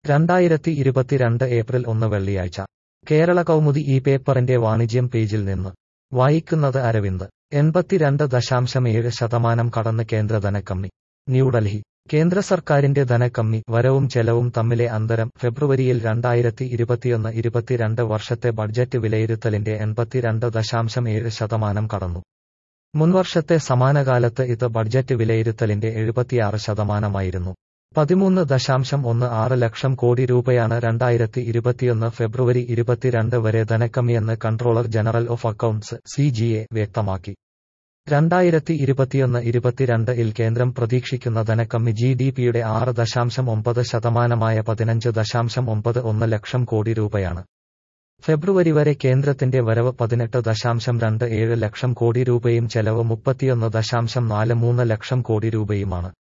2022 April 1 വെള്ളിയാഴ്ച കേരള കൗമുദി ഈ പേപ്പറിന്റെ വാണിജ്യം പേജിൽ നിന്ന് വായിക്കുന്നത് അരവിന്ദ് 82.7% കടന്ന് കേന്ദ്ര ധനക്കമ്മി ന്യൂഡൽഹി കേന്ദ്ര സർക്കാരിന്റെ ധനക്കമ്മി വരവും ചെലവും തമ്മിലെ അന്തരം ഫെബ്രുവരിയിൽ 2021-22 വർഷത്തെ ബഡ്ജറ്റ് വിലയിരുത്തലിന്റെ 82.7% കടന്നു. മുൻവർഷത്തെ സമാനകാലത്ത് ഇത് ബഡ്ജറ്റ് വിലയിരുത്തലിന്റെ 76%. 13.16 ലക്ഷം കോടി രൂപയാണ് 2021 ഫെബ്രുവരി 22 വരെ ധനക്കമ്മിയെന്ന് controller general of accounts (CGA) വ്യക്തമാക്കി. 2021-22 കേന്ദ്രം പ്രതീക്ഷിക്കുന്ന ധനക്കമ്മി GDPയുടെ 6.9%-മായ 15.91 ലക്ഷം കോടി രൂപയാണ്. ഫെബ്രുവരി വരെ കേന്ദ്രത്തിന്റെ വരവ് 18.27 ലക്ഷം കോടി രൂപയും ചെലവ് 31.43 ലക്ഷം കോടി രൂപയുമാണ്.